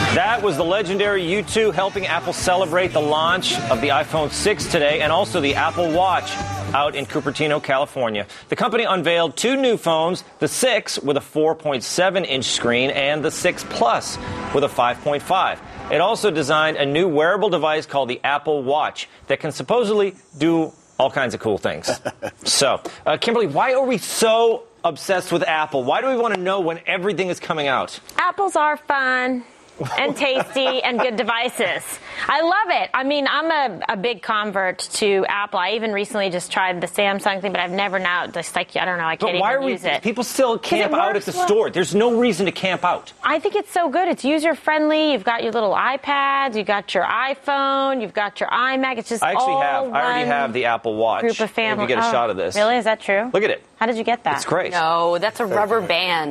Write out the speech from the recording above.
That was the legendary U2 helping Apple celebrate the launch of the iPhone 6 today and also the Apple Watch out in Cupertino, California. The company unveiled two new phones, the 6 with a 4.7-inch screen and the 6 Plus with a 5.5. It also designed a new wearable device called the Apple Watch that can supposedly do all kinds of cool things. So, Kimberly, why are we so obsessed with Apple? Why do we want to know when everything is coming out? Apples are fun and tasty and good devices. I love it. I mean, I'm a big convert to Apple. I even recently just tried the Samsung thing, but I've never now just like, I don't know, I can't even use it. People still camp out at the store. There's no reason to camp out. I think it's so good. It's user-friendly. You've got your little iPads. You've got your iPhone. You've got your iMac. It's just I already have the Apple Watch. Group of family. If you get a shot of this. Really? Is that true? Look at it. How did you get that? It's great. No, that's a rubber band.